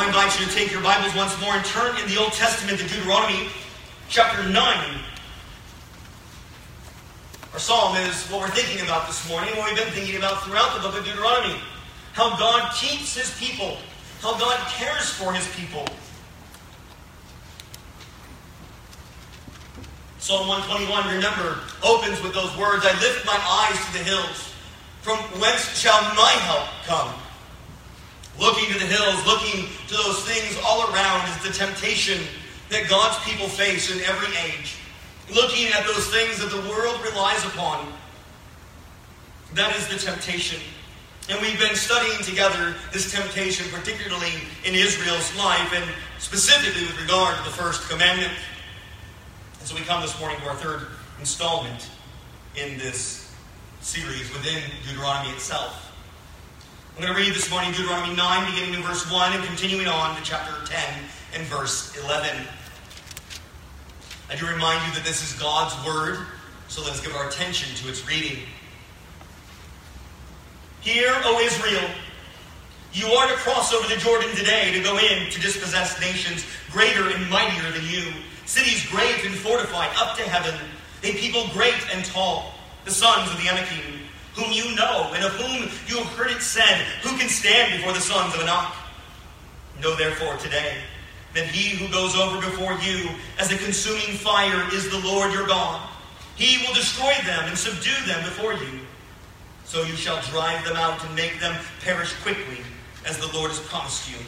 I invite you to take your Bibles once more and turn in the Old Testament to Deuteronomy chapter 9. Our psalm is what we're thinking about this morning, what we've been thinking about throughout the book of Deuteronomy. How God keeps His people, how God cares for His people. Psalm 121, remember, opens with those words, I lift my eyes to the hills. From whence shall my help come? Looking to the hills, looking to those things all around is the temptation that God's people face in every age. Looking at those things that the world relies upon. That is the temptation. And we've been studying together this temptation, particularly in Israel's life, and specifically with regard to the first commandment. And so we come this morning to our third installment in this series within Deuteronomy itself. I'm going to read this morning Deuteronomy 9, beginning in verse 1 and continuing on to chapter 10 and verse 11. I do remind you that this is God's Word, so let's give our attention to its reading. Hear, O Israel, you are to cross over the Jordan today to go in to dispossess nations greater and mightier than you, cities great and fortified up to heaven, a people great and tall, the sons of the Anakim, whom you know, and of whom you have heard it said, who can stand before the sons of Anak? Know therefore today that he who goes over before you as a consuming fire is the Lord your God. He will destroy them and subdue them before you. So you shall drive them out and make them perish quickly, as the Lord has promised you.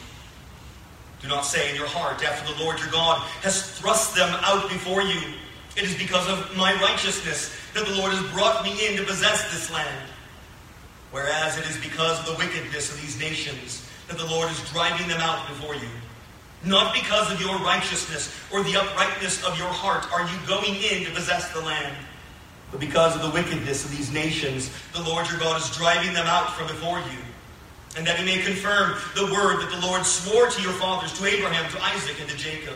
Do not say in your heart, after the Lord your God has thrust them out before you, it is because of my righteousness that the Lord has brought me in to possess this land. Whereas it is because of the wickedness of these nations that the Lord is driving them out before you. Not because of your righteousness or the uprightness of your heart are you going in to possess the land. But because of the wickedness of these nations, the Lord your God is driving them out from before you. And that he may confirm the word that the Lord swore to your fathers, to Abraham, to Isaac, and to Jacob.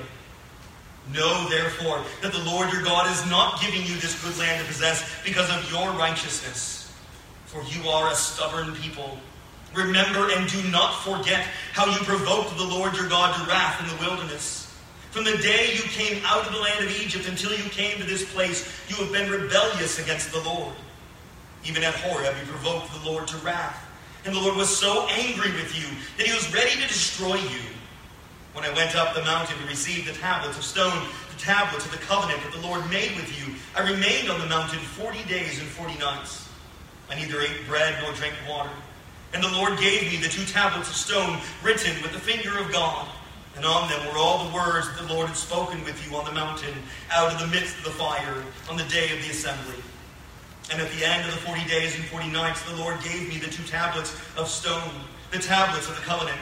Know, therefore, that the Lord your God is not giving you this good land to possess because of your righteousness. For you are a stubborn people. Remember and do not forget how you provoked the Lord your God to wrath in the wilderness. From the day you came out of the land of Egypt until you came to this place, you have been rebellious against the Lord. Even at Horeb you provoked the Lord to wrath. And the Lord was so angry with you that he was ready to destroy you. When I went up the mountain to receive the tablets of stone, the tablets of the covenant that the Lord made with you, I remained on the mountain 40 days and 40 nights. I neither ate bread nor drank water. And the Lord gave me the 2 tablets of stone written with the finger of God. And on them were all the words that the Lord had spoken with you on the mountain, out of the midst of the fire, on the day of the assembly. And at the end of the 40 days and 40 nights, the Lord gave me the 2 tablets of stone, the tablets of the covenant.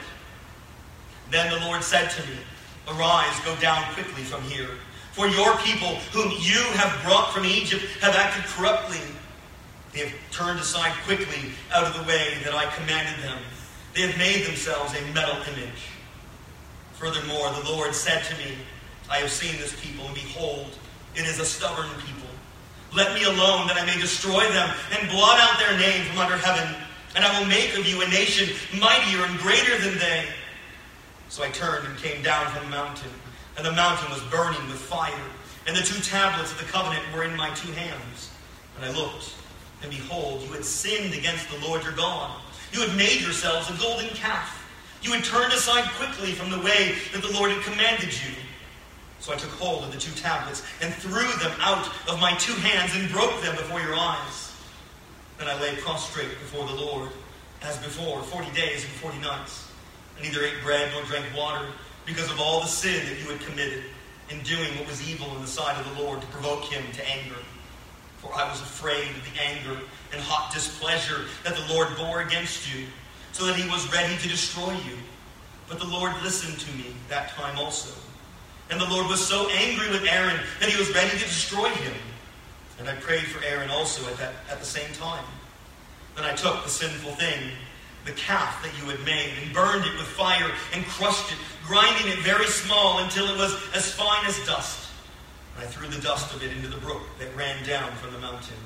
Then the Lord said to me, Arise, go down quickly from here. For your people, whom you have brought from Egypt, have acted corruptly. They have turned aside quickly out of the way that I commanded them. They have made themselves a metal image. Furthermore, the Lord said to me, I have seen this people, and behold, it is a stubborn people. Let me alone, that I may destroy them, and blot out their name from under heaven. And I will make of you a nation mightier and greater than they. So I turned and came down from the mountain, and the mountain was burning with fire, and the 2 tablets of the covenant were in my 2 hands. And I looked, and behold, you had sinned against the Lord your God. You had made yourselves a golden calf. You had turned aside quickly from the way that the Lord had commanded you. So I took hold of the 2 tablets and threw them out of my 2 hands and broke them before your eyes. Then I lay prostrate before the Lord, as before, 40 days and 40 nights. I neither ate bread nor drank water, because of all the sin that you had committed in doing what was evil in the sight of the Lord to provoke him to anger. For I was afraid of the anger and hot displeasure that the Lord bore against you, so that he was ready to destroy you. But the Lord listened to me that time also. And the Lord was so angry with Aaron that he was ready to destroy him. And I prayed for Aaron also at the same time. Then I took the sinful thing, the calf that you had made, and burned it with fire and crushed it, grinding it very small until it was as fine as dust. And I threw the dust of it into the brook that ran down from the mountain.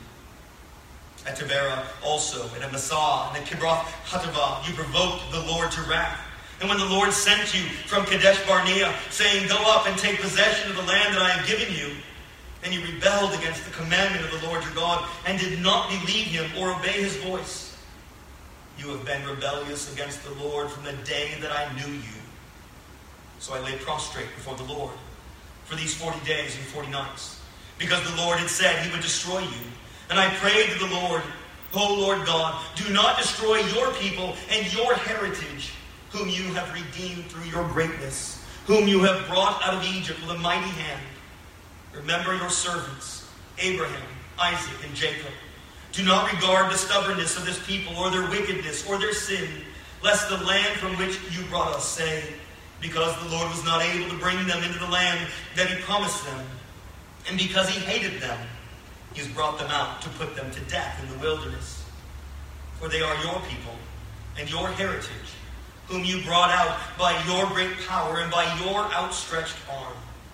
At Taberah also, and at Massah, and at Kibroth Hattaavah, you provoked the Lord to wrath. And when the Lord sent you from Kadesh Barnea, saying, go up and take possession of the land that I have given you, and you rebelled against the commandment of the Lord your God, and did not believe him or obey his voice, you have been rebellious against the Lord from the day that I knew you. So I lay prostrate before the Lord for these 40 days and 40 nights, because the Lord had said he would destroy you. And I prayed to the Lord, O Lord God, do not destroy your people and your heritage, whom you have redeemed through your greatness, whom you have brought out of Egypt with a mighty hand. Remember your servants, Abraham, Isaac, and Jacob. Do not regard the stubbornness of this people, or their wickedness, or their sin, lest the land from which you brought us say, because the Lord was not able to bring them into the land that he promised them, and because he hated them, he has brought them out to put them to death in the wilderness. For they are your people and your heritage, whom you brought out by your great power and by your outstretched arm.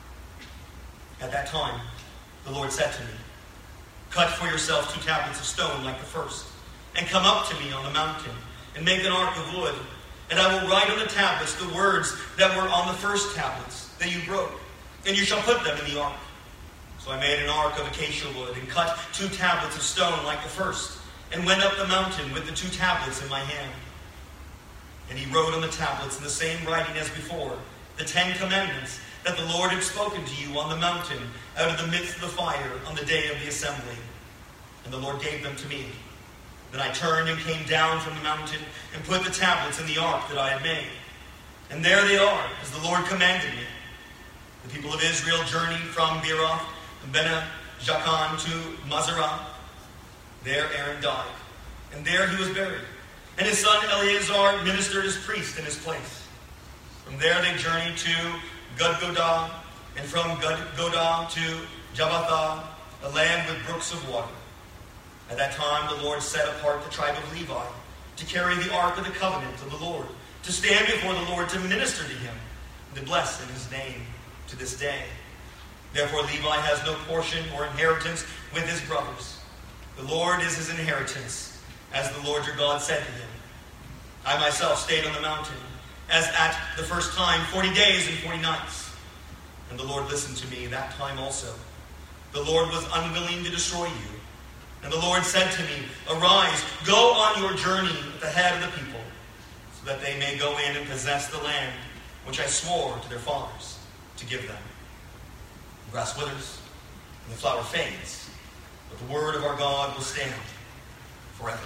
At that time, the Lord said to me, cut for yourself 2 tablets of stone like the first, and come up to me on the mountain, and make an ark of wood. And I will write on the tablets the words that were on the first tablets that you broke, and you shall put them in the ark. So I made an ark of acacia wood, and cut 2 tablets of stone like the first, and went up the mountain with the 2 tablets in my hand. And he wrote on the tablets in the same writing as before, the 10 commandments that the Lord had spoken to you on the mountain out of the midst of the fire on the day of the assembly. And the Lord gave them to me. Then I turned and came down from the mountain and put the tablets in the ark that I had made. And there they are, as the Lord commanded me. The people of Israel journeyed from Beeroth and Bene-Jaakan to Moserah. There Aaron died, and there he was buried. And his son Eleazar ministered as priest in his place. From there they journeyed to Gudgodah, and from Gudgodah to Jabbathah, a land with brooks of water. At that time the Lord set apart the tribe of Levi to carry the ark of the covenant of the Lord, to stand before the Lord to minister to him, and to bless in his name to this day. Therefore Levi has no portion or inheritance with his brothers. The Lord is his inheritance, as the Lord your God said to him. I myself stayed on the mountain, as at the first time, 40 days and 40 nights. And the Lord listened to me that time also. The Lord was unwilling to destroy you. And the Lord said to me, arise, go on your journey at the head of the people, so that they may go in and possess the land which I swore to their fathers to give them. The grass withers, and the flower fades, but the word of our God will stand forever.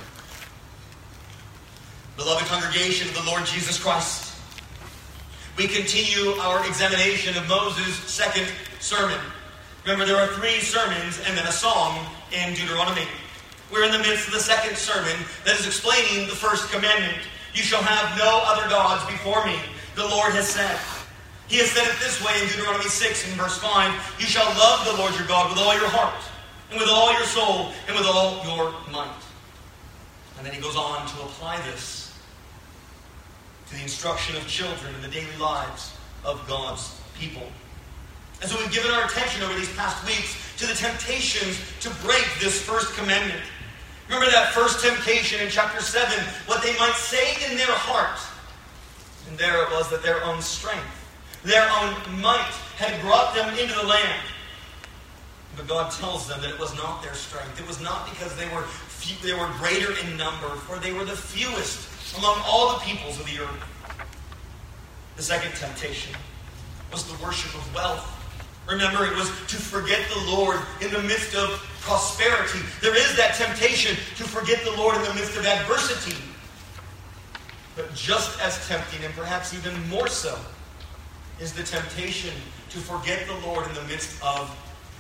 Beloved congregation of the Lord Jesus Christ, we continue our examination of Moses' second sermon. Remember, there are 3 sermons and then a song in Deuteronomy. We're in the midst of the second sermon that is explaining the first commandment. You shall have no other gods before me, the Lord has said. He has said it this way in Deuteronomy 6 and verse 5. You shall love the Lord your God with all your heart, and with all your soul, and with all your might. And then he goes on to apply this to the instruction of children in the daily lives of God's people. And so we've given our attention over these past weeks to the temptations to break this first commandment. Remember that first temptation in chapter 7, what they might say in their heart. And there it was that their own strength, their own might had brought them into the land. But God tells them that it was not their strength. It was not because they were greater in number, for they were the fewest among all the peoples of the earth. The second temptation was the worship of wealth. Remember, it was to forget the Lord in the midst of prosperity. There is that temptation to forget the Lord in the midst of adversity. But just as tempting, and perhaps even more so, is the temptation to forget the Lord in the midst of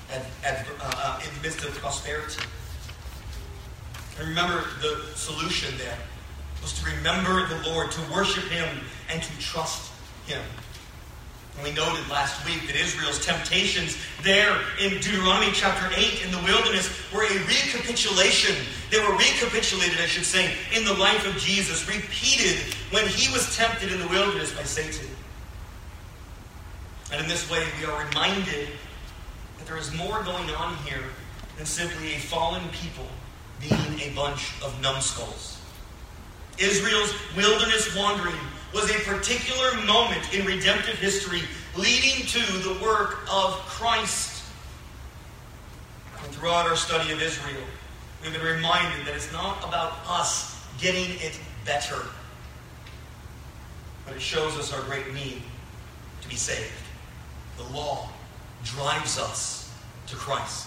prosperity. And remember, the solution there was to remember the Lord, to worship him, and to trust him. And we noted last week that Israel's temptations there in Deuteronomy chapter 8 in the wilderness were a recapitulation. They were recapitulated, I should say, in the life of Jesus, repeated when he was tempted in the wilderness by Satan. And in this way, we are reminded that there is more going on here than simply a fallen people being a bunch of numbskulls. Israel's wilderness wandering was a particular moment in redemptive history leading to the work of Christ. And throughout our study of Israel, we've been reminded that it's not about us getting it better, but it shows us our great need to be saved. The law drives us to Christ.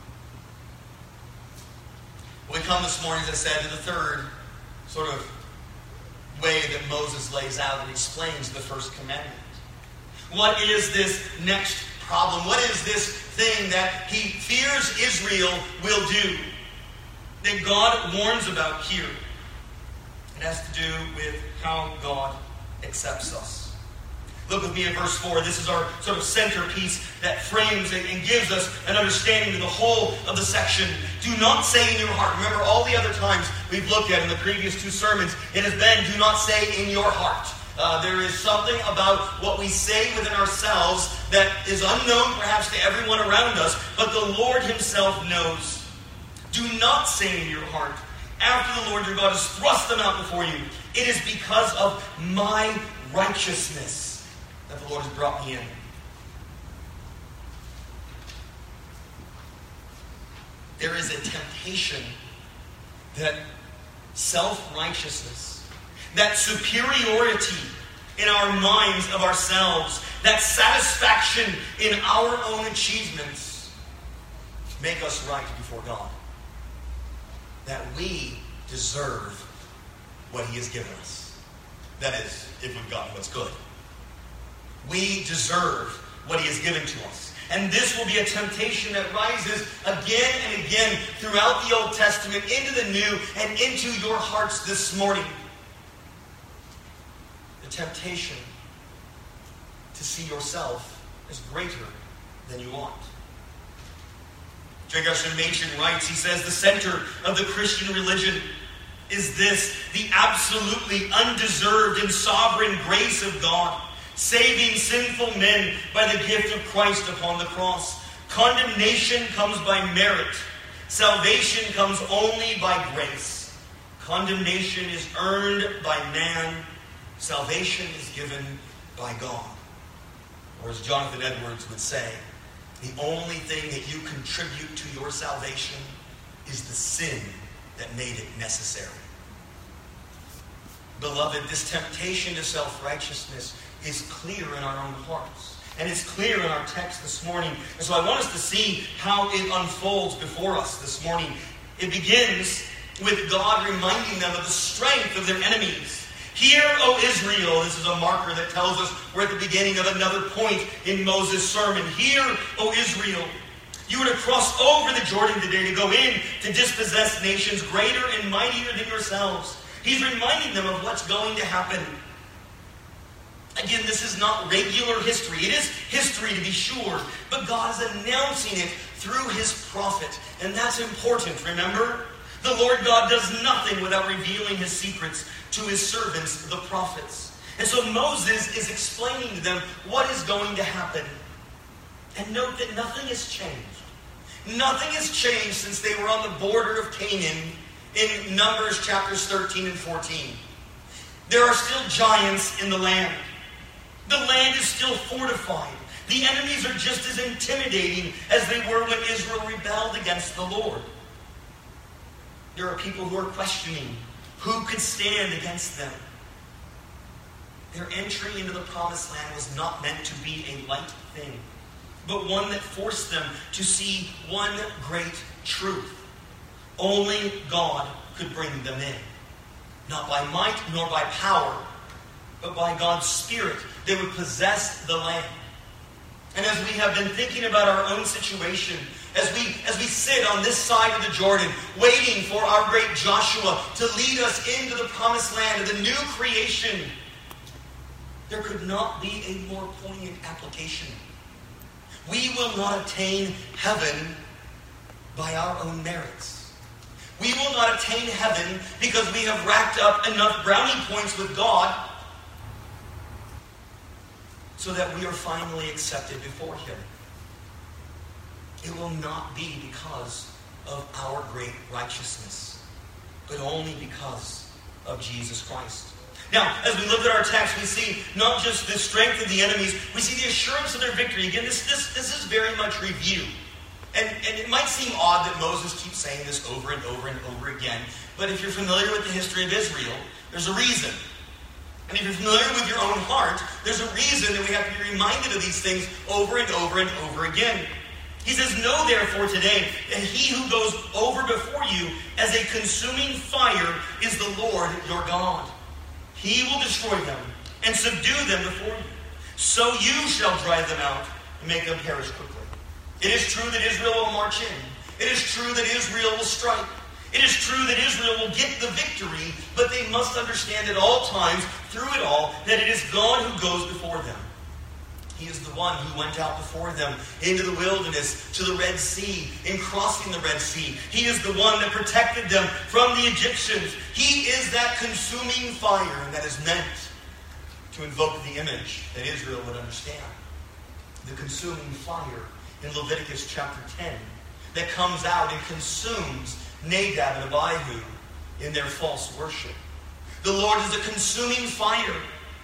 We come this morning, as I said, to the third sort of way that Moses lays out and explains the first commandment. What is this next problem? What is this thing that he fears Israel will do, that God warns about here? It has to do with how God accepts us. Look with me at verse 4. This is our sort of centerpiece that frames and gives us an understanding of the whole of the section. Do not say in your heart. Remember all the other times we've looked at in the previous two sermons, it has been do not say in your heart. There is something about what we say within ourselves that is unknown perhaps to everyone around us, but the Lord himself knows. Do not say in your heart, after the Lord your God has thrust them out before you, it is because of my righteousness that the Lord has brought me in. There is a temptation that self-righteousness, that superiority in our minds of ourselves, that satisfaction in our own achievements make us right before God. That we deserve what he has given us. That is, if we've gotten what's good. We deserve what he has given to us. And this will be a temptation that rises again and again throughout the Old Testament, into the New, and into your hearts this morning. The temptation to see yourself as greater than you ought. J. Gershon Machen writes, he says, the center of the Christian religion is this, the absolutely undeserved and sovereign grace of God, saving sinful men by the gift of Christ upon the cross. Condemnation comes by merit. Salvation comes only by grace. Condemnation is earned by man. Salvation is given by God. Or as Jonathan Edwards would say, the only thing that you contribute to your salvation is the sin that made it necessary. Beloved, this temptation to self-righteousness is clear in our own hearts. And it's clear in our text this morning. And so I want us to see how it unfolds before us this morning. It begins with God reminding them of the strength of their enemies. Hear, O Israel. This is a marker that tells us we're at the beginning of another point in Moses' sermon. Hear, O Israel. You are to cross over the Jordan today to go in to dispossess nations greater and mightier than yourselves. He's reminding them of what's going to happen. Again, this is not regular history. It is history to be sure, but God is announcing it through his prophet. And that's important, remember? The Lord God does nothing without revealing his secrets to his servants, the prophets. And so Moses is explaining to them what is going to happen. And note that nothing has changed. Nothing has changed since they were on the border of Canaan in Numbers chapters 13 and 14. There are still giants in the land. The land is still fortified. The enemies are just as intimidating as they were when Israel rebelled against the Lord. There are people who are questioning who could stand against them. Their entry into the promised land was not meant to be a light thing, but one that forced them to see one great truth. Only God could bring them in. Not by might nor by power, but by God's Spirit. They would possess the land. And as we have been thinking about our own situation, as we sit on this side of the Jordan, waiting for our great Joshua to lead us into the promised land of the new creation, there could not be a more poignant application. We will not attain heaven by our own merits. We will not attain heaven because we have racked up enough brownie points with God so that we are finally accepted before him. It will not be because of our great righteousness, but only because of Jesus Christ. Now, as we look at our text, we see not just the strength of the enemies, we see the assurance of their victory. Again, this is very much review. And it might seem odd that Moses keeps saying this over and over and over again, but if you're familiar with the history of Israel, there's a reason. And if you're familiar with your own heart, there's a reason that we have to be reminded of these things over and over and over again. He says, "Know therefore today that he who goes over before you as a consuming fire is the Lord your God. He will destroy them and subdue them before you. So you shall drive them out and make them perish quickly." It is true that Israel will march in. It is true that Israel will strike. It is true that Israel will get the victory, but they must understand at all times, through it all, that it is God who goes before them. He is the one who went out before them into the wilderness, to the Red Sea, in crossing the Red Sea. He is the one that protected them from the Egyptians. He is that consuming fire, and that is meant to invoke the image that Israel would understand. The consuming fire in Leviticus chapter 10 that comes out and consumes Nadab and Abihu in their false worship. The Lord is a consuming fire.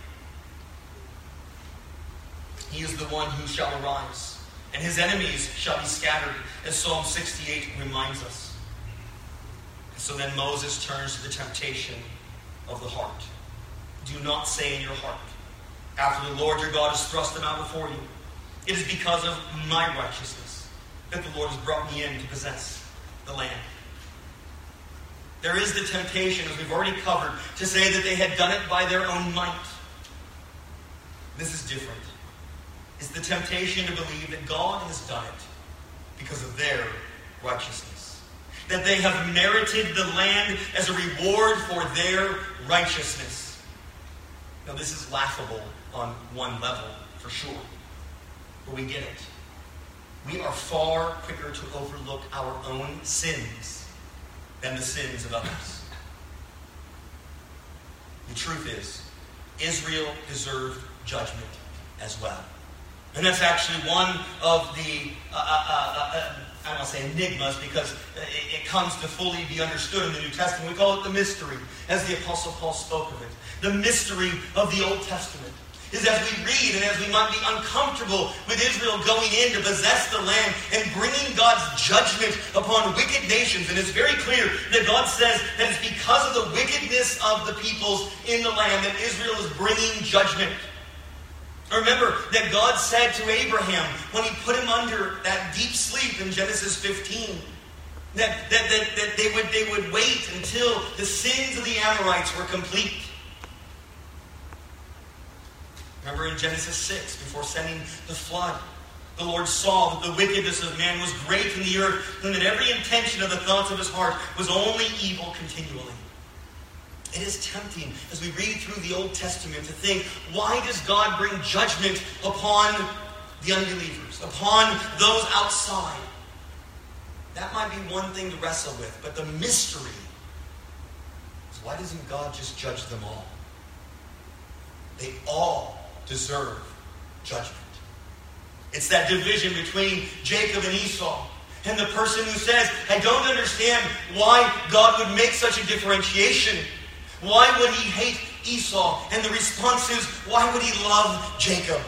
He is the one who shall arise, and his enemies shall be scattered, as Psalm 68 reminds us. And so then Moses turns to the temptation of the heart. Do not say in your heart, after the Lord your God has thrust them out before you, "It is because of my righteousness that the Lord has brought me in to possess the land." There is the temptation, as we've already covered, to say that they had done it by their own might. This is different. It's the temptation to believe that God has done it because of their righteousness. That they have merited the land as a reward for their righteousness. Now, this is laughable on one level, for sure. But we get it. We are far quicker to overlook our own sins than the sins of others. The truth is, Israel deserved judgment as well. And that's actually one of the, I don't want to say enigmas, because it comes to fully be understood in the New Testament. We call it the mystery, as the Apostle Paul spoke of it. The mystery of the Old Testament is, as we read and as we might be uncomfortable with Israel going in to possess the land and bringing God's judgment upon wicked nations. And it's very clear that God says that it's because of the wickedness of the peoples in the land that Israel is bringing judgment. Remember that God said to Abraham when he put him under that deep sleep in Genesis 15, that they would wait until the sins of the Amorites were complete. Remember in Genesis 6, before sending the flood, the Lord saw that the wickedness of man was great in the earth, and that every intention of the thoughts of his heart was only evil continually. It is tempting, as we read through the Old Testament, to think, why does God bring judgment upon the unbelievers, upon those outside? That might be one thing to wrestle with, but the mystery is, why doesn't God just judge them all? They all deserve judgment. It's that division between Jacob and Esau. And the person who says, I don't understand why God would make such a differentiation. Why would he hate Esau? And the response is, why would he love Jacob?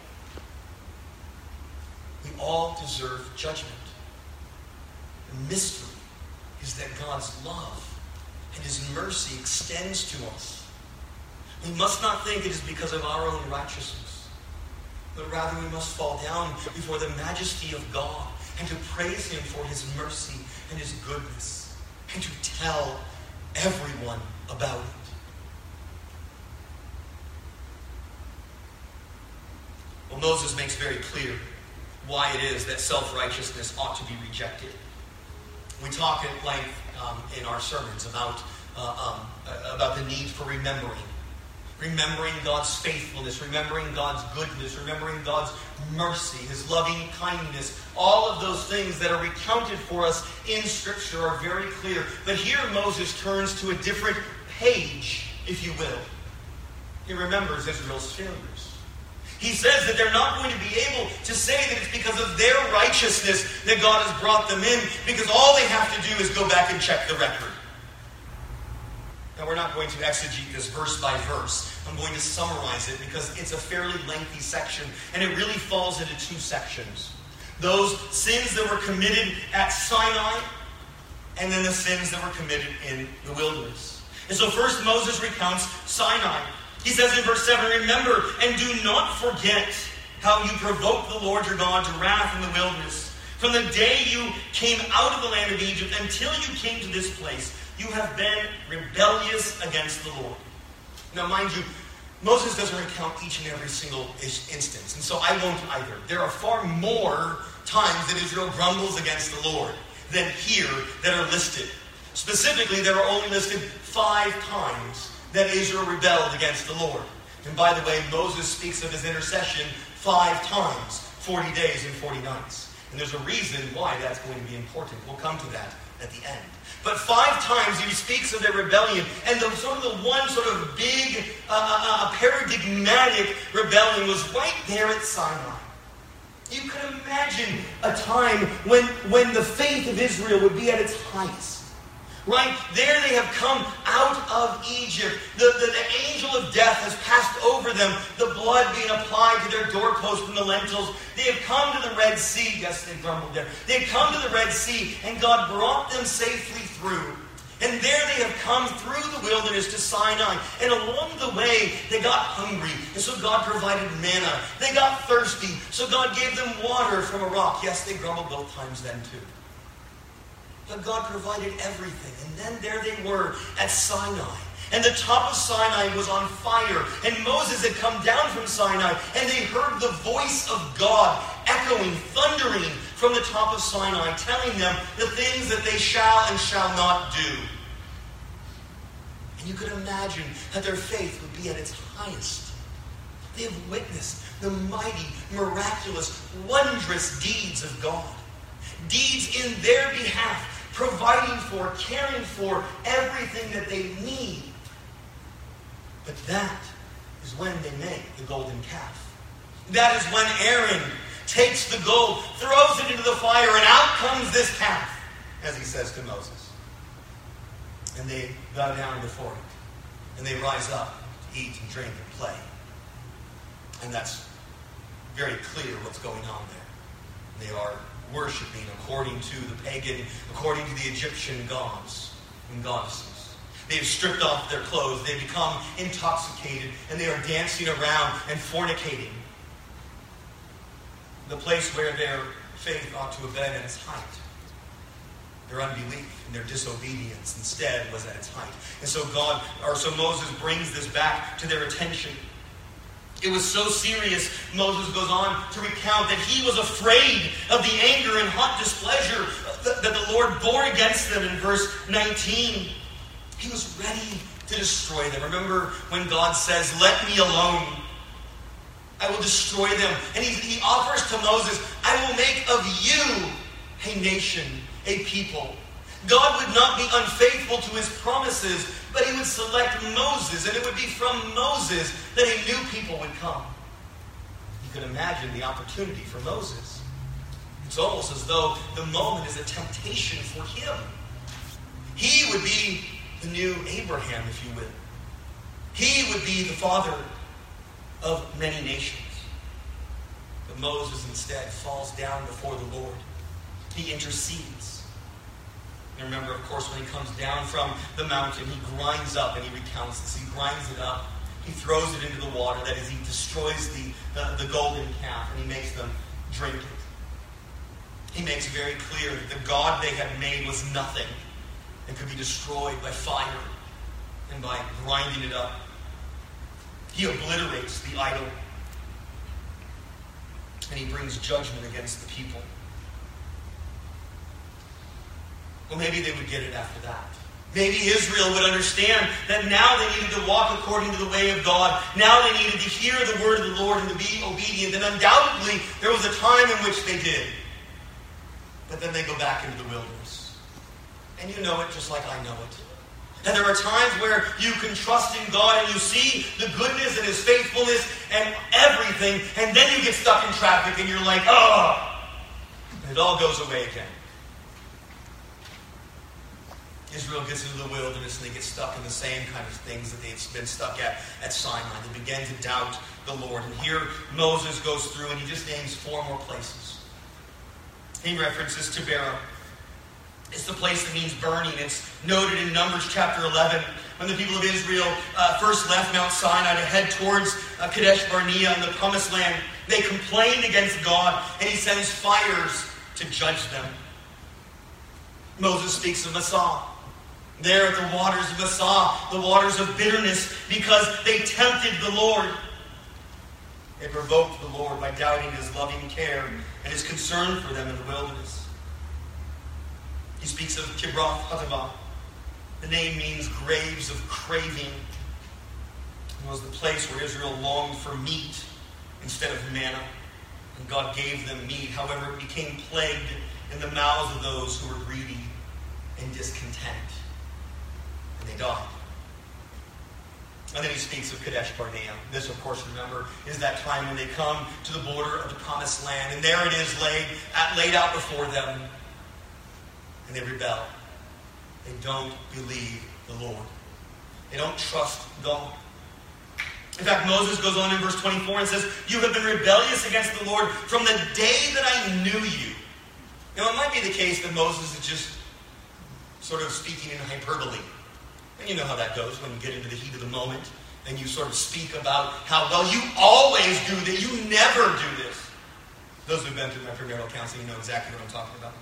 We all deserve judgment. The mystery is that God's love and his mercy extends to us. We must not think it is because of our own righteousness, but rather we must fall down before the majesty of God and to praise him for his mercy and his goodness, and to tell everyone about it. Well, Moses makes very clear why it is that self-righteousness ought to be rejected. We talk at length in our sermons about the need for remembering. Remembering God's faithfulness, remembering God's goodness, remembering God's mercy, his loving kindness. All of those things that are recounted for us in Scripture are very clear. But here Moses turns to a different page, if you will. He remembers Israel's failures. He says that they're not going to be able to say that it's because of their righteousness that God has brought them in, because all they have to do is go back and check the record. Now, we're not going to exegete this verse by verse. I'm going to summarize it because it's a fairly lengthy section, and it really falls into two sections. Those sins that were committed at Sinai, and then the sins that were committed in the wilderness. And so first Moses recounts Sinai. He says in verse 7, "Remember and do not forget how you provoked the Lord your God to wrath in the wilderness. From the day you came out of the land of Egypt until you came to this place, you have been rebellious against the Lord." Now, mind you, Moses doesn't recount each and every single instance, and so I won't either. There are far more times that Israel grumbles against the Lord than here that are listed. Specifically, there are only listed 5 times that Israel rebelled against the Lord. And by the way, Moses speaks of his intercession 5 times, 40 days and 40 nights. And there's a reason why that's going to be important. We'll come to that at the end. But 5 times he speaks of their rebellion. And the one big paradigmatic rebellion was right there at Sinai. You could imagine a time when the faith of Israel would be at its highest. Right? There they have come out of Egypt. The angel of death has passed over them. The blood being applied to their doorposts and the lentils. They have come to the Red Sea. Yes, they grumbled there. They have come to the Red Sea, and God brought them safely through. And there they have come through the wilderness to Sinai. And along the way, they got hungry. And so God provided manna. They got thirsty. So God gave them water from a rock. Yes, they grumbled both times then too. But God provided everything. And then there they were at Sinai. And the top of Sinai was on fire. And Moses had come down from Sinai. And they heard the voice of God echoing, thundering from the top of Sinai, telling them the things that they shall and shall not do. And you could imagine that their faith would be at its highest. They have witnessed the mighty, miraculous, wondrous deeds of God. Deeds in their behalf, providing for, caring for everything that they need. But that is when they make the golden calf. That is when Aaron takes the gold, throws it into the fire, and out comes this calf, as he says to Moses. And they bow down before it. And they rise up to eat and drink and play. And that's very clear what's going on there. They are worshiping according to the pagan, according to the Egyptian gods and goddesses. They have stripped off their clothes. They become intoxicated. And they are dancing around and fornicating. The place where their faith ought to have been at its height. Their unbelief and their disobedience instead was at its height. And so Moses brings this back to their attention. It was so serious, Moses goes on to recount that he was afraid of the anger and hot displeasure that the Lord bore against them in verse 19. He was ready to destroy them. Remember when God says, "Let me alone. I will destroy them." And he offers to Moses, "I will make of you a nation, a people." God would not be unfaithful to his promises, but he would select Moses, and it would be from Moses that a new people would come. You can imagine the opportunity for Moses. It's almost as though the moment is a temptation for him. He would be the new Abraham, if you will. He would be the father of many nations. But Moses instead falls down before the Lord. He intercedes. And remember, of course, when he comes down from the mountain, he grinds up, and he recounts this. He grinds it up. He throws it into the water. That is, he destroys the golden calf, and he makes them drink it. He makes very clear that the God they had made was nothing and could be destroyed by fire and by grinding it up. He obliterates the idol. And he brings judgment against the people. Well, maybe they would get it after that. Maybe Israel would understand that now they needed to walk according to the way of God. Now they needed to hear the word of the Lord and to be obedient. And undoubtedly, there was a time in which they did. But then they go back into the wilderness. And you know it just like I know it. And there are times where you can trust in God and you see the goodness and his faithfulness and everything, and then you get stuck in traffic and you're like, oh! And it all goes away again. Israel gets into the wilderness and they get stuck in the same kind of things that they've been stuck at Sinai. They begin to doubt the Lord. And here Moses goes through and he just names 4 more places. He references Taberah. It's the place that means burning. It's noted in Numbers chapter 11 when the people of Israel first left Mount Sinai to head towards Kadesh Barnea in the Promised Land. They complained against God and he sends fires to judge them. Moses speaks of Massah. There at the waters of Massah, the waters of bitterness, because they tempted the Lord. They provoked the Lord by doubting his loving care and his concern for them in the wilderness. He speaks of Kibroth Hattaavah. The name means graves of craving. It was the place where Israel longed for meat instead of manna. And God gave them meat. However, it became plagued in the mouths of those who were greedy and discontent. And they died. And then he speaks of Kadesh Barnea. This, of course, remember, is that time when they come to the border of the Promised Land. And there it is laid out before them. And they rebel. They don't believe the Lord. They don't trust God. In fact, Moses goes on in verse 24 and says, "You have been rebellious against the Lord from the day that I knew you." Now, it might be the case that Moses is just sort of speaking in hyperbole. And you know how that goes when you get into the heat of the moment and you sort of speak about how, well, you always do that. You never do this. Those who've been through my premarital counseling know exactly what I'm talking about.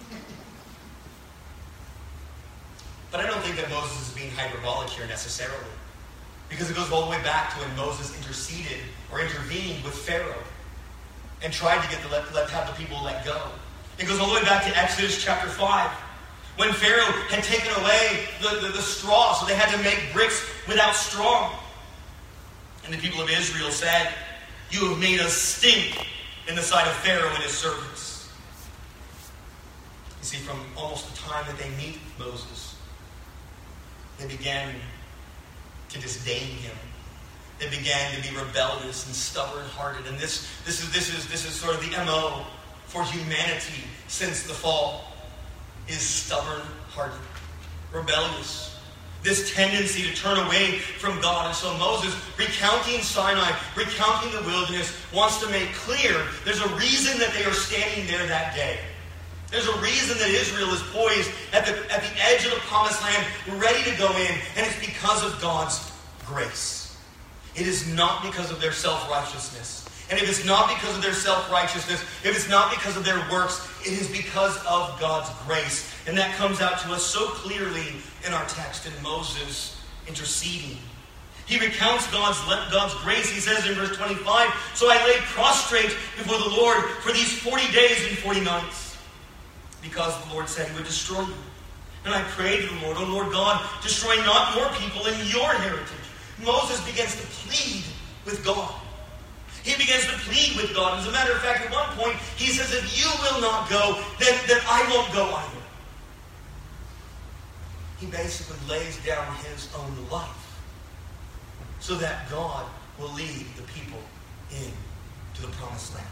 But I don't think that Moses is being hyperbolic here necessarily. Because it goes all the way back to when Moses interceded or intervened with Pharaoh and tried to have the people let go. It goes all the way back to Exodus chapter 5. When Pharaoh had taken away the straw, so they had to make bricks without straw. And the people of Israel said, "You have made us stink in the sight of Pharaoh and his servants." You see, from almost the time that they meet Moses, they began to disdain him. They began to be rebellious and stubborn-hearted. And this is sort of the MO for humanity since the fall, is stubborn-hearted, rebellious. This tendency to turn away from God. And so Moses, recounting Sinai, recounting the wilderness, wants to make clear there's a reason that they are standing there that day. There's a reason that Israel is poised at the edge of the Promised Land, ready to go in, and it's because of God's grace. It is not because of their self-righteousness. And if it's not because of their self-righteousness, if it's not because of their works, it is because of God's grace. And that comes out to us so clearly in our text, in Moses interceding. He recounts God's grace. He says in verse 25, "So I lay prostrate before the Lord for these 40 days and 40 nights. Because the Lord said he would destroy you. And I prayed to the Lord, 'O Lord God, destroy not your people and your heritage.'" Moses begins to plead with God. He begins to plead with God. As a matter of fact, at one point, he says, "If you will not go, then I won't go either." He basically lays down his own life so that God will lead the people into the Promised Land.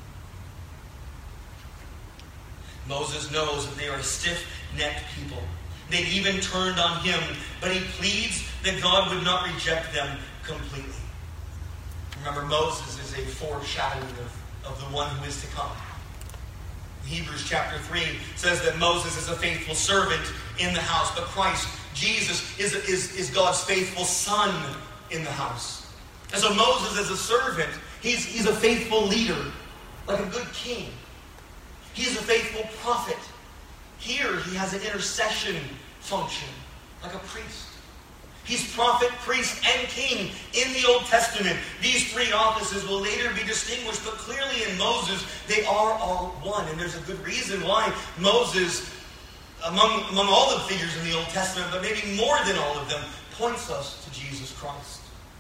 Moses knows that they are a stiff-necked people. They've even turned on him, but he pleads that God would not reject them completely. Remember, Moses is a foreshadowing of the one who is to come. Hebrews chapter 3 says that Moses is a faithful servant in the house, but Christ, Jesus, is God's faithful son in the house. And so Moses is a servant. He's a faithful leader, like a good king. He's a faithful prophet. Here he has an intercession function, like a priest. He's prophet, priest, and king in the Old Testament. These 3 offices will later be distinguished, but clearly in Moses, they are all one. And there's a good reason why Moses, among all the figures in the Old Testament, but maybe more than all of them, points us to Jesus Christ.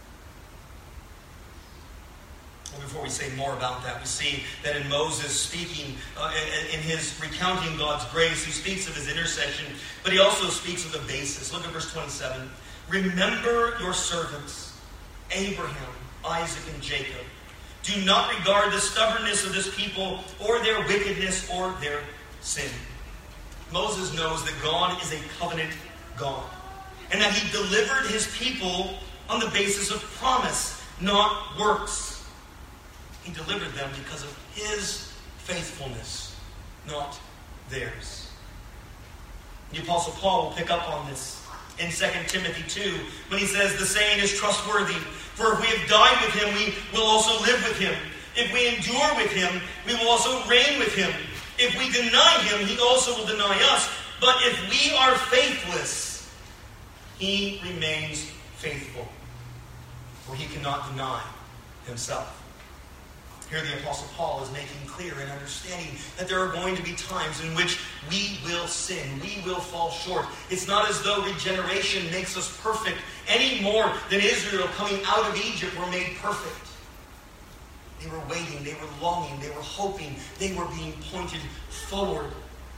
Well, before we say more about that, we see that in Moses speaking, in his recounting God's grace, he speaks of his intercession, but he also speaks of the basis. Look at verse 27. "Remember your servants, Abraham, Isaac, and Jacob. Do not regard the stubbornness of this people or their wickedness or their sin." Moses knows that God is a covenant God. And that he delivered his people on the basis of promise, not works. He delivered them because of his faithfulness, not theirs. The Apostle Paul will pick up on this in 2 Timothy 2 when he says, the saying is trustworthy. For if we have died with him, we will also live with him. If we endure with him, we will also reign with him. If we deny him, he also will deny us. But if we are faithless, he remains faithful, for he cannot deny himself. Here the Apostle Paul is making clear and understanding that there are going to be times in which we will sin. We will fall short. It's not as though regeneration makes us perfect any more than Israel coming out of Egypt were made perfect. They were waiting, they were longing, they were hoping, they were being pointed forward.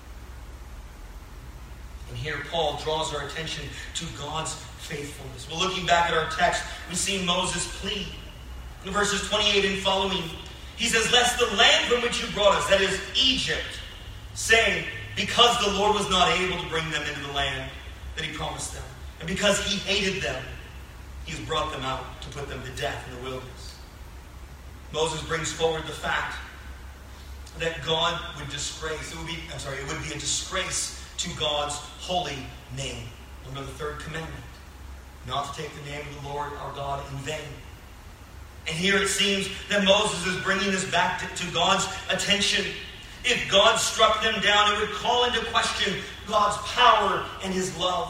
And here Paul draws our attention to God's faithfulness. Well, looking back at our text, we see Moses' plea. In verses 28 and following, he says, lest the land from which you brought us, that is Egypt, saying, because the Lord was not able to bring them into the land that he promised them, and because he hated them, he has brought them out to put them to death in the wilderness. Moses brings forward the fact that God would disgrace, it would be a disgrace to God's holy name. Remember the third commandment, not to take the name of the Lord our God in vain. And here it seems that Moses is bringing this back to God's attention. If God struck them down, it would call into question God's power and his love.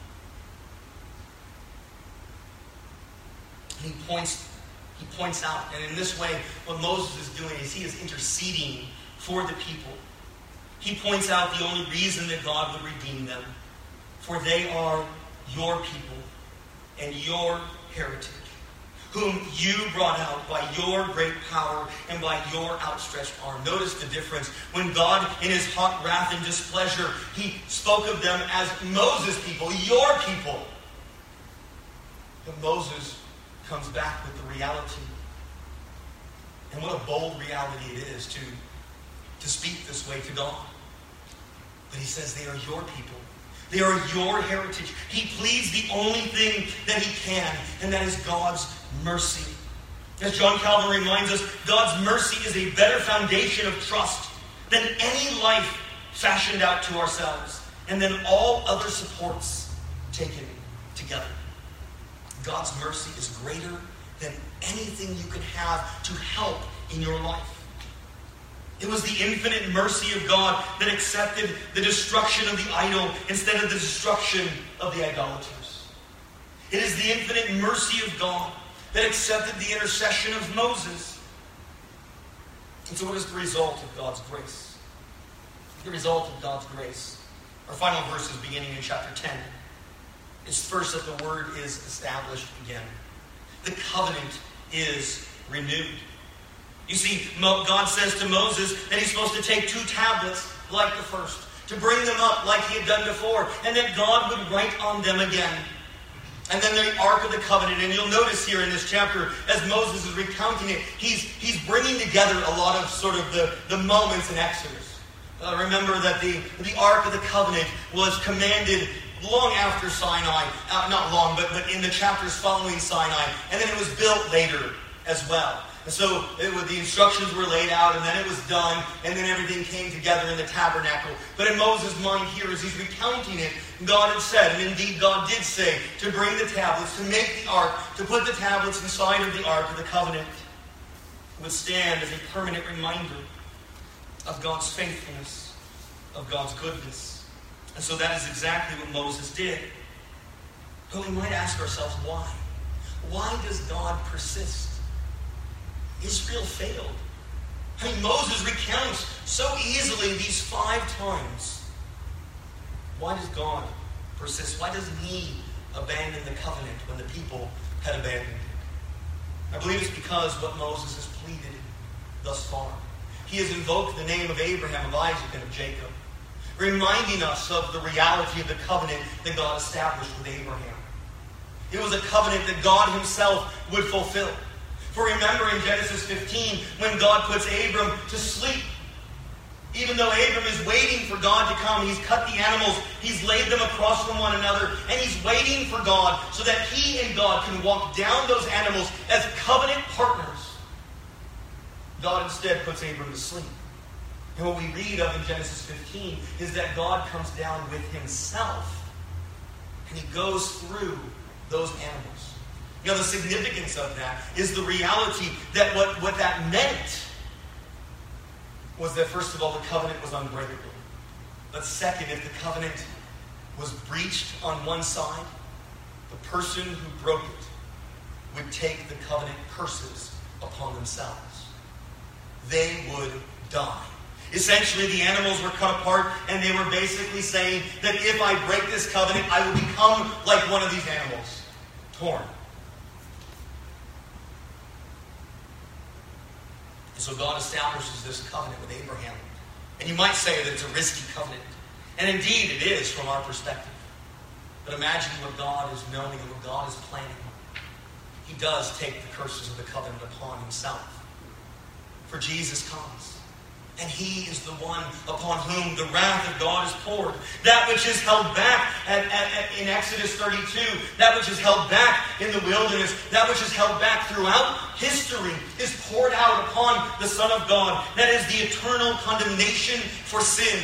He points out, and in this way, what Moses is doing is he is interceding for the people. He points out the only reason that God would redeem them, for they are your people and your heritage, whom you brought out by your great power and by your outstretched arm. Notice the difference. When God, in his hot wrath and displeasure, he spoke of them as Moses' people, your people. But Moses comes back with the reality. And what a bold reality it is to speak this way to God. But he says they are your people. They are your heritage. He pleads the only thing that he can, and that is God's mercy. As John Calvin reminds us, God's mercy is a better foundation of trust than any life fashioned out to ourselves, and than all other supports taken together. God's mercy is greater than anything you could have to help in your life. It was the infinite mercy of God that accepted the destruction of the idol instead of the destruction of the idolaters. It is the infinite mercy of God that accepted the intercession of Moses. And so what is the result of God's grace? The result of God's grace. Our final verse is beginning in chapter 10. It's first that the word is established again. The covenant is renewed. You see, God says to Moses that he's supposed to take 2 tablets like the first, to bring them up like he had done before, and that God would write on them again. And then the Ark of the Covenant, and you'll notice here in this chapter, as Moses is recounting it, he's bringing together a lot of sort of the moments in Exodus. Remember that the Ark of the Covenant was commanded long after Sinai, not long, but in the chapters following Sinai, and then it was built later as well. And so the instructions were laid out, and then it was done, and then everything came together in the tabernacle. But in Moses' mind here, as he's recounting it, God had said, and indeed God did say, to bring the tablets, to make the ark, to put the tablets inside of the Ark of the Covenant. It would stand as a permanent reminder of God's faithfulness, of God's goodness. And so that is exactly what Moses did. But we might ask ourselves, why? Why does God persist? Israel failed. I mean, Moses recounts so easily these 5 times. Why does God persist? Why doesn't he abandon the covenant when the people had abandoned it? I believe it's because what Moses has pleaded thus far. He has invoked the name of Abraham, of Isaac, and of Jacob, reminding us of the reality of the covenant that God established with Abraham. It was a covenant that God himself would fulfill. For remember in Genesis 15, when God puts Abram to sleep, Even though Abram is waiting for God to come, he's cut the animals, he's laid them across from one another, and he's waiting for God so that he and God can walk down those animals as covenant partners. God instead puts Abram to sleep. And what we read of in Genesis 15 is that God comes down with himself, and he goes through those animals. You know, the significance of that is the reality that what that meant was that, first of all, the covenant was unbreakable. But second, if the covenant was breached on one side, the person who broke it would take the covenant curses upon themselves. They would die. Essentially, the animals were cut apart, and they were basically saying that if I break this covenant, I will become like one of these animals, torn. And so God establishes this covenant with Abraham. And you might say that it's a risky covenant. And indeed it is from our perspective. But imagine what God is knowing and what God is planning. He does take the curses of the covenant upon himself. For Jesus comes. And he is the one upon whom the wrath of God is poured. That which is held back in Exodus 32. That which is held back in the wilderness. That which is held back throughout history is poured out upon the Son of God. That is the eternal condemnation for sin.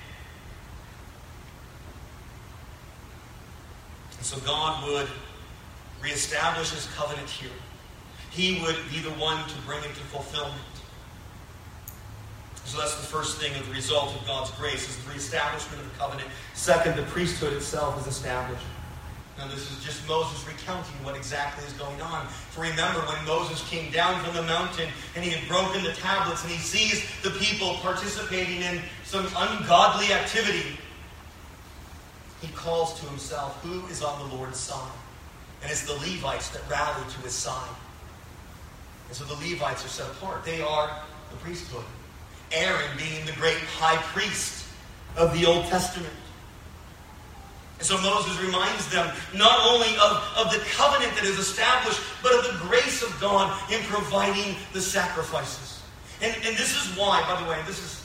And so God would reestablish his covenant here. He would be the one to bring it to fulfillment. So that's the first thing of the result of God's grace, is the reestablishment of the covenant. Second, the priesthood itself is established. Now this is just Moses recounting what exactly is going on. For remember, when Moses came down from the mountain and he had broken the tablets and he sees the people participating in some ungodly activity, he calls to himself, who is on the Lord's side? And it's the Levites that rally to his side. And so the Levites are set apart. They are the priesthood. Aaron being the great high priest of the Old Testament. And so Moses reminds them not only of the covenant that is established, but of the grace of God in providing the sacrifices. And this is why, by the way, this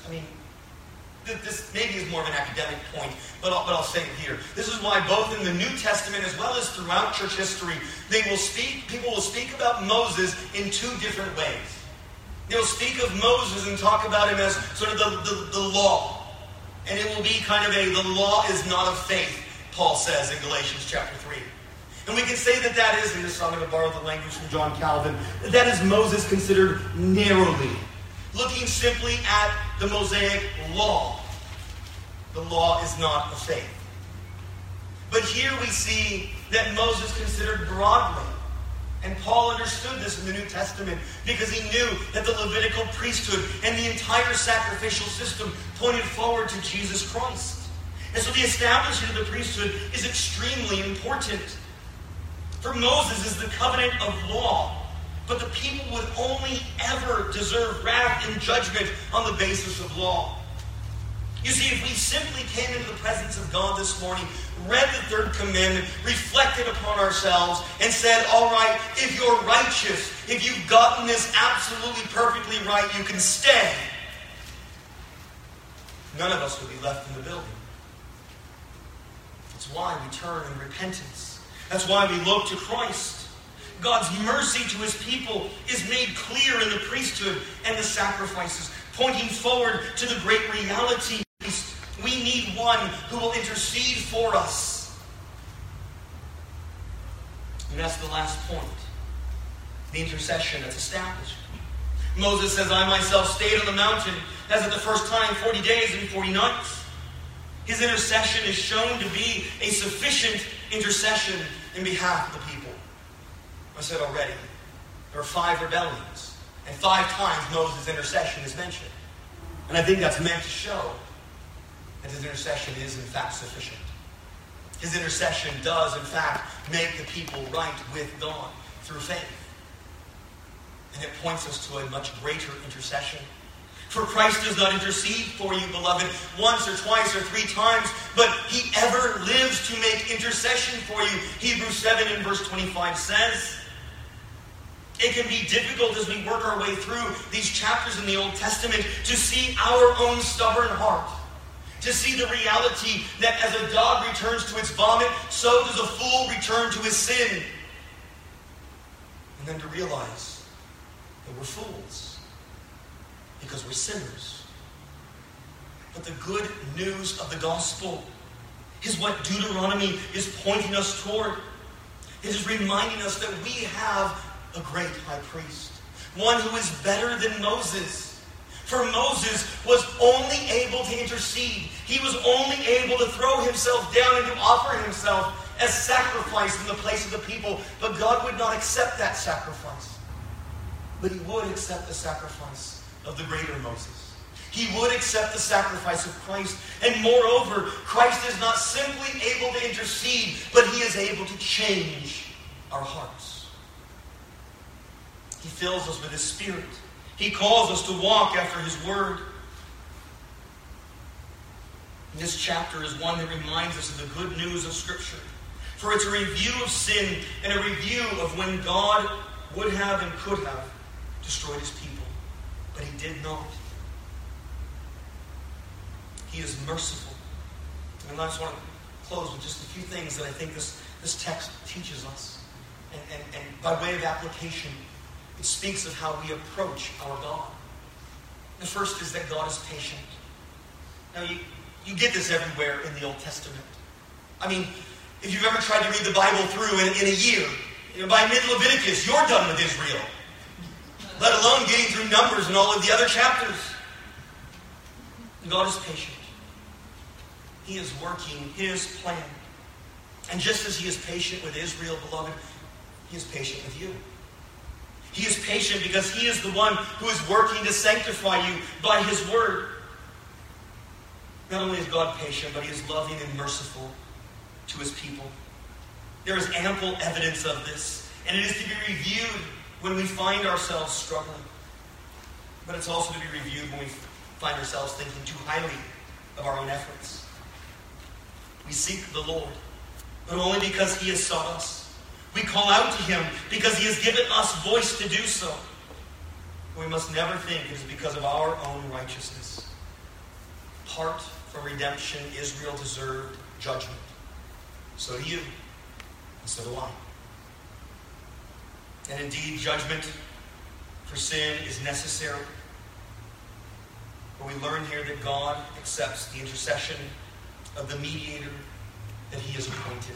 maybe is more of an academic point, but I'll say it here. This is why both in the New Testament as well as throughout church history, people will speak about Moses in two different ways. They'll speak of Moses and talk about him as sort of the law. And it will be kind of the law is not of faith, Paul says in Galatians chapter 3. And we can say that is, and this I'm going to borrow the language from John Calvin, that is Moses considered narrowly, looking simply at the Mosaic law. The law is not of faith. But here we see that Moses considered broadly. And Paul understood this in the New Testament because he knew that the Levitical priesthood and the entire sacrificial system pointed forward to Jesus Christ. And so the establishment of the priesthood is extremely important. For Moses is the covenant of law, but the people would only ever deserve wrath and judgment on the basis of law. You see, if we simply came into the presence of God this morning, read the third commandment, reflected upon ourselves, and said, all right, if you're righteous, if you've gotten this absolutely perfectly right, you can stay. None of us would be left in the building. That's why we turn in repentance. That's why we look to Christ. God's mercy to his people is made clear in the priesthood and the sacrifices, pointing forward to the great reality. We need one who will intercede for us. And that's the last point. The intercession that's established. Moses says, I myself stayed on the mountain as at the first time 40 days and 40 nights. His intercession is shown to be a sufficient intercession in behalf of the people. I said already, there are 5 rebellions. And 5 times Moses' intercession is mentioned. And I think that's meant to show that his intercession is in fact sufficient. His intercession does in fact make the people right with God through faith. And it points us to a much greater intercession. For Christ does not intercede for you, beloved, once or twice or 3 times, but he ever lives to make intercession for you. Hebrews 7 and verse 25 says, It can be difficult as we work our way through these chapters in the Old Testament to see our own stubborn heart. To see the reality that as a dog returns to its vomit, so does a fool return to his sin. And then to realize that we're fools because we're sinners. But the good news of the gospel is what Deuteronomy is pointing us toward. It is reminding us that we have a great high priest, one who is better than Moses. For Moses was only able to intercede. He was only able to throw himself down and to offer himself as sacrifice in the place of the people. But God would not accept that sacrifice. But he would accept the sacrifice of the greater Moses. He would accept the sacrifice of Christ. And moreover, Christ is not simply able to intercede, but he is able to change our hearts. He fills us with his Spirit. He calls us to walk after his word. And this chapter is one that reminds us of the good news of Scripture. For it's a review of sin and a review of when God would have and could have destroyed his people. But he did not. He is merciful. And I just want to close with just a few things that I think this text teaches us. And by way of application, it speaks of how we approach our God. The first is that God is patient. Now, you get this everywhere in the Old Testament. I mean, if you've ever tried to read the Bible through in a year, by mid-Leviticus, you're done with Israel. Let alone getting through Numbers and all of the other chapters. God is patient. He is working his plan. And just as he is patient with Israel, beloved, he is patient with you. He is patient because he is the one who is working to sanctify you by his word. Not only is God patient, but he is loving and merciful to his people. There is ample evidence of this, and it is to be reviewed when we find ourselves struggling. But it's also to be reviewed when we find ourselves thinking too highly of our own efforts. We seek the Lord, but only because he has sought us. We call out to him because he has given us voice to do so. We must never think it is because of our own righteousness. Apart from redemption, Israel deserved judgment. So do you, and so do I. And indeed, judgment for sin is necessary. But we learn here that God accepts the intercession of the mediator that he has appointed.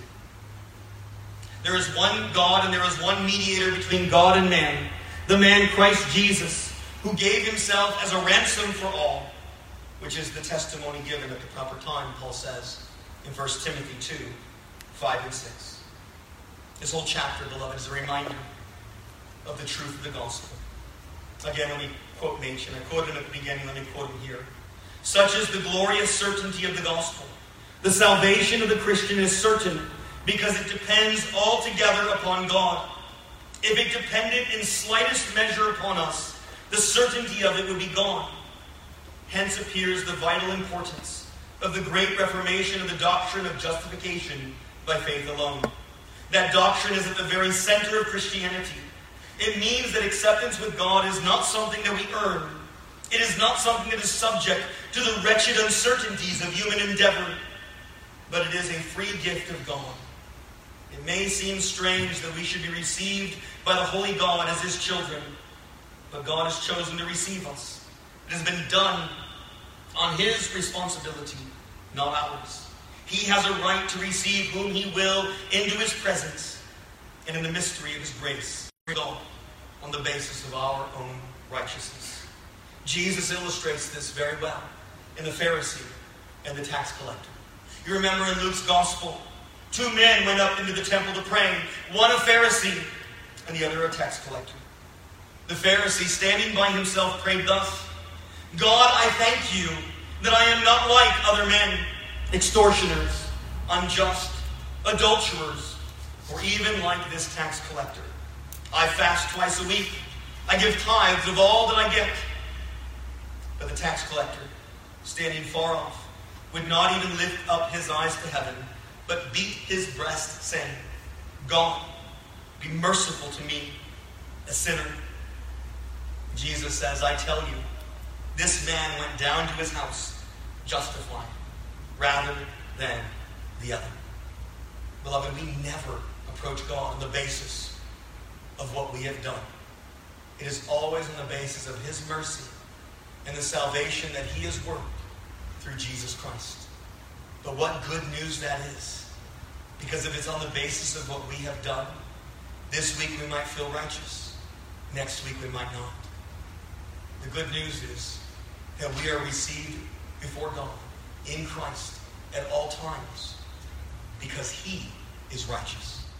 There is one God and there is one mediator between God and man, the man Christ Jesus, who gave himself as a ransom for all, which is the testimony given at the proper time, Paul says in 1 Timothy 2, 5 and 6. This whole chapter, beloved, is a reminder of the truth of the gospel. Again, let me quote Machen. I quoted him at the beginning, let me quote him here. Such is the glorious certainty of the gospel. The salvation of the Christian is certain, because it depends altogether upon God. If it depended in slightest measure upon us, the certainty of it would be gone. Hence appears the vital importance of the great reformation of the doctrine of justification by faith alone. That doctrine is at the very center of Christianity. It means that acceptance with God is not something that we earn. It is not something that is subject to the wretched uncertainties of human endeavor, but it is a free gift of God. It may seem strange that we should be received by the holy God as his children, but God has chosen to receive us. It has been done on his responsibility, not ours. He has a right to receive whom he will into his presence and in the mystery of his grace, God, on the basis of our own righteousness. Jesus illustrates this very well in the Pharisee and the tax collector. You remember in Luke's gospel, two men went up into the temple to pray, one a Pharisee and the other a tax collector. The Pharisee, standing by himself, prayed thus: God, I thank you that I am not like other men, extortioners, unjust, adulterers, or even like this tax collector. I fast twice a week. I give tithes of all that I get. But the tax collector, standing far off, would not even lift up his eyes to heaven, but beat his breast, saying, God, be merciful to me, a sinner. Jesus says, I tell you, this man went down to his house justified rather than the other. Beloved, we never approach God on the basis of what we have done. It is always on the basis of his mercy and the salvation that he has worked through Jesus Christ. But what good news that is. Because if it's on the basis of what we have done, this week we might feel righteous. Next week we might not. The good news is that we are received before God in Christ at all times because he is righteous.